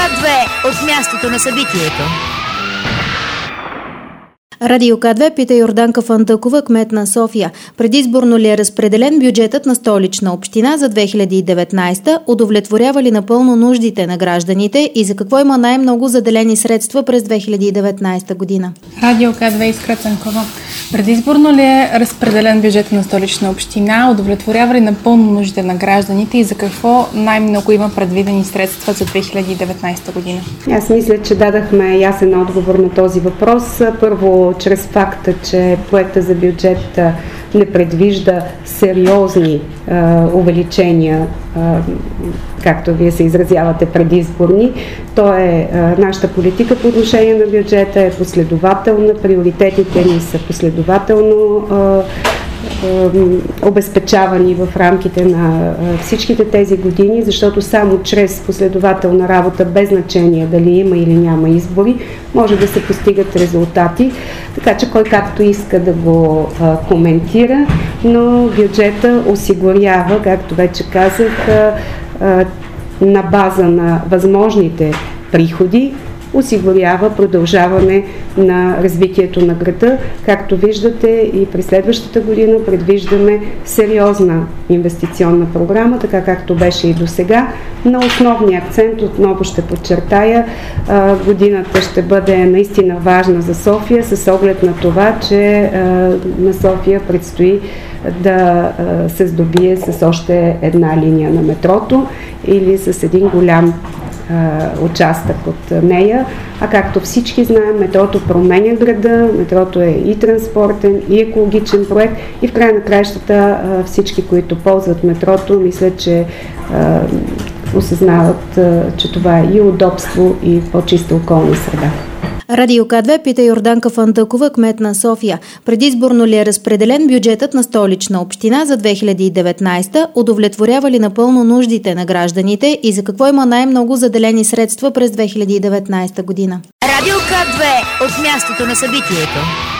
К2 от мястото на събитието. Радио К2 пита Йорданка Фандъкова, кмет на София. Предизборно ли е разпределен бюджетът на Столична община за 2019? Удовлетворява ли напълно нуждите на гражданите и за какво има най-много заделени средства през 2019 година? Радио К2, Искра Цанкова. Предизборно ли е разпределен бюджетът на Столична община? Удовлетворява ли напълно нуждите на гражданите и за какво най-много има предвидени средства за 2019 година? Аз мисля, че дадахме ясен отговор на този въпрос. Първо, чрез факта, че проекта за бюджет не предвижда сериозни увеличения, както вие се изразявате, предизборни. То е нашата политика по отношение на бюджета е последователна, приоритетите ни са последователно обезпечавани в рамките на всичките тези години, защото само чрез последователна работа, без значение дали има или няма избори, може да се постигат резултати. Така че кой както иска да го коментира, но бюджета осигурява, както вече казах, на база на възможните приходи, осигурява продължаване на развитието на града. Както виждате, и през следващата година предвиждаме сериозна инвестиционна програма, така както беше и до сега. На основния акцент, отново ще подчертая, годината ще бъде наистина важна за София, с оглед на това, че на София предстои да се здобие с още една линия на метрото или с един голям участък от нея, а както всички знаем, метрото променя града, метрото е и транспортен, и екологичен проект и в края на краищата всички, които ползват метрото, мисля, че осъзнават, че това е и удобство, и по-чиста околна среда. Радио К2 пита Йорданка Фандъкова, кмет на София. Предизборно ли е разпределен бюджетът на Столична община за 2019? Удовлетворява ли напълно нуждите на гражданите и за какво има най-много заделени средства през 2019 година? Радио К2 от мястото на събитието.